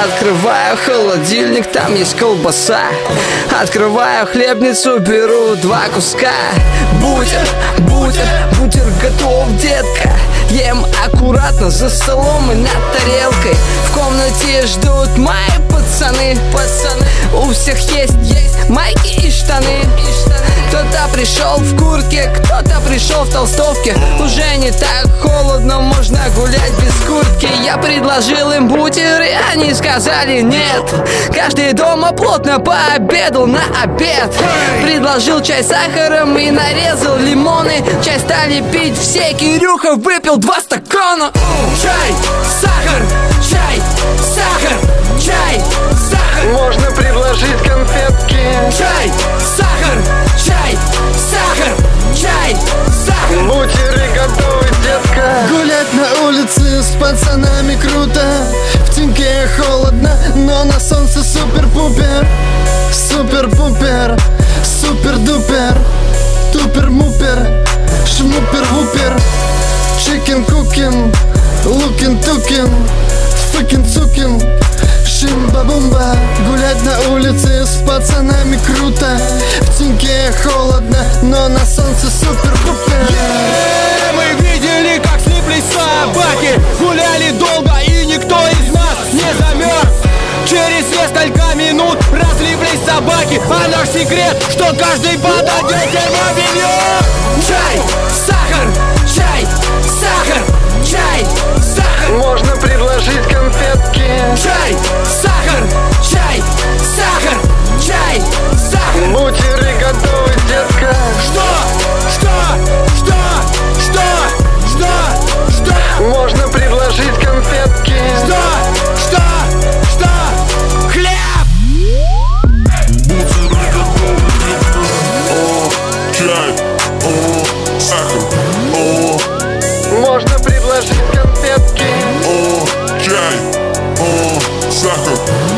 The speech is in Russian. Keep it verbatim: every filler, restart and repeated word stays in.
Открываю холодильник, там есть колбаса. Открываю хлебницу, беру два куска. Бутер, бутер, бутер готов, детка. Ем аккуратно за столом и над тарелкой. В комнате ждут мои пацаны, пацаны. У всех есть, есть майки и штаны, и штаны. Кто-то пришел в куртке, кто-то пришел в толстовке. Уже не так холодно, можно гулять без куртки. Я предложил им бутеры, они сказали нет. Каждый дома плотно пообедал на обед. Предложил чай с сахаром и нарезал лимоны. Чай стали пить все, Кирюха выпил два стакана. Чай, сахар, чай, сахар, чай, сахар. Можно предложить конфетки. Чай, сахар, чай, сахар, чай, сахар. Бутеры готовы, детка. Гулять на улице с пацанами круто. В теньке холодно, но на солнце супер-пупер. Супер-пупер, супер-дупер. Тупер-мупер, шмупер-вупер. Чикен-кукен, лукин-тукен, фыкен-цукен, шимба-бумба. Гулять на улице с пацанами круто. В теньке холодно, но на солнце супер-пупер. Yeah, мы видели, как слиплись собаки. Гуляли долго, и никто из нас не замерз. Через несколько минут разлиплись собаки. А наш секрет, что каждый подойдет и белье. Чай, сахар, чай, сахар, чай, сахар. Можно предложить конфетки. Чай, сахар, чай, сахар, чай, сахар. Бутеры готовы, детка. Что? Что? Что? Что? Что? Что? Можно предложить конфетки. Что? Что? Что? Хлеб! Бутеры готовы, детка. О, чай, о, сахар, о. Можно предложить конфетки. О, чай, о, сахар.